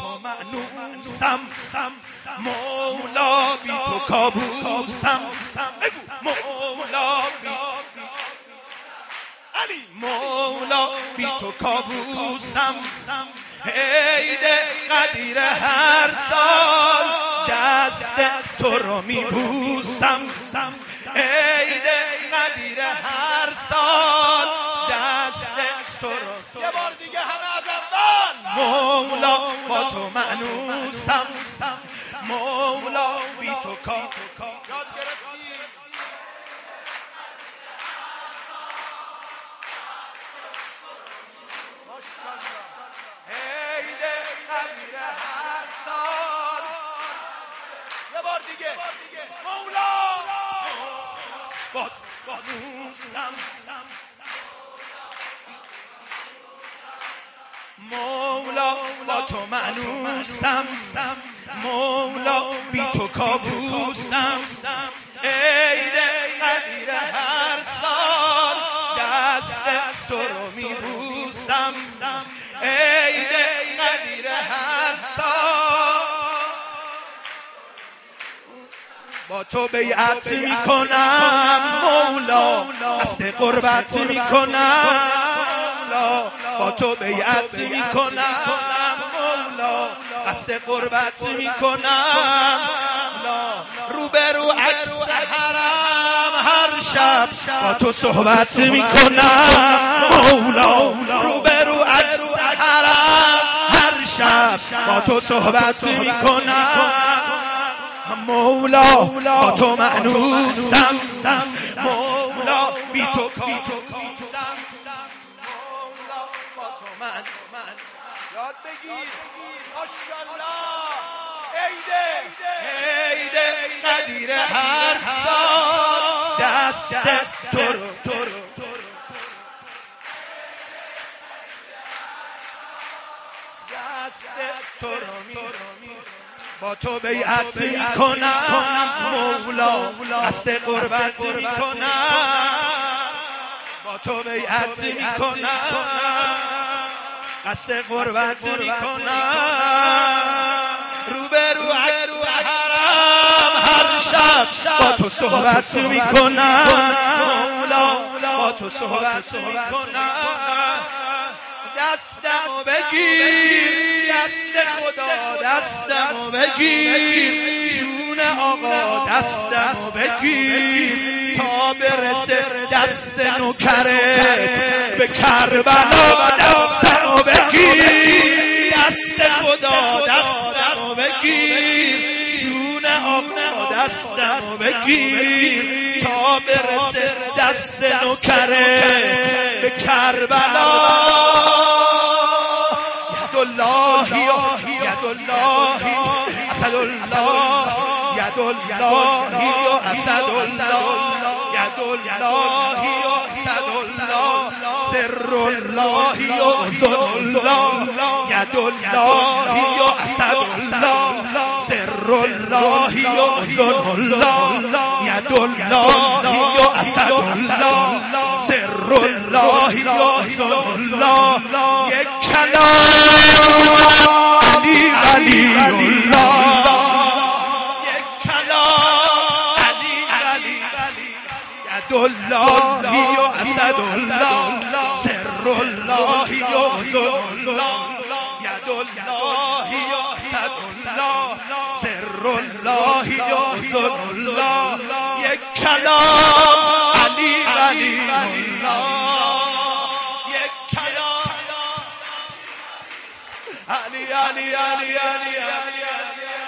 تو مأنوسم، مولا بی تو کابوسم، مولا بی علی، مولا بی تو کابوسم. عید قدیر هر سال دست تو رو میبوسم، عید قدیر هر سال دست تو رو. یه بار دیگه همه از اول. مولا با تو مأنوسم، مولا بی تو یاد گرفتی. عید قدیر هر سال. یه بار دیگه مولا با نوسم، مولا با تو مأنوسم، مولا بی تو کابوسم. عید قدیر هر سال دست تو رو میبوسم، عید قدیر هر سال با تو بیعت میکنم مولا، قصد قربت میکنم مولا، با تو بیعت میکنم مولا، قصد قربت میکنم مولا. روبرو عکس حرم هر شب با تو صحبت میکنم مولا، روبرو عکس حرم هر شب با تو صحبت میکنم مولا، با تو مأنوسم، مولا بی تو کابوسم، مولا با تو من. یاد بگیر ماشاءالله. عید قدیر هر سال دست تو رو دست تو رو با تو بیعت میکنم مولا، قصد قربت میکنم با تو بیعت میکنم، قصد قربت میکنم. روبرو عکس حرم هر شب با تو صحبت میکنم مولا، با تو صحبت میکنم. دستمو بگیر دست خدا، دستمو بگیر جون آقا، دستمو بگیر تا برسه دست نوکرت به کربلا. دستمو بگیر دست خدا، دستمو بگیر جون آقا، دستمو بگیر تا برسه دست نوکرت به کربلا. اللهی ید اللهی اسد الله، ید اللهی اسد الله، ید اللهی اسد الله، سر اللهی اذن الله، ید اللهی اسد الله، سر اللهی اذن الله، ید اللهی اسد الله، سر اللهی اذن الله. یک کلام علی ولی الله، یک کلام علی ید اللهی اسد الله، سر اللهی اذن الله، ید اللهی اسد الله، سر اللهی اذن الله. یک کلام علی ولی الله، علی علی علی علی علی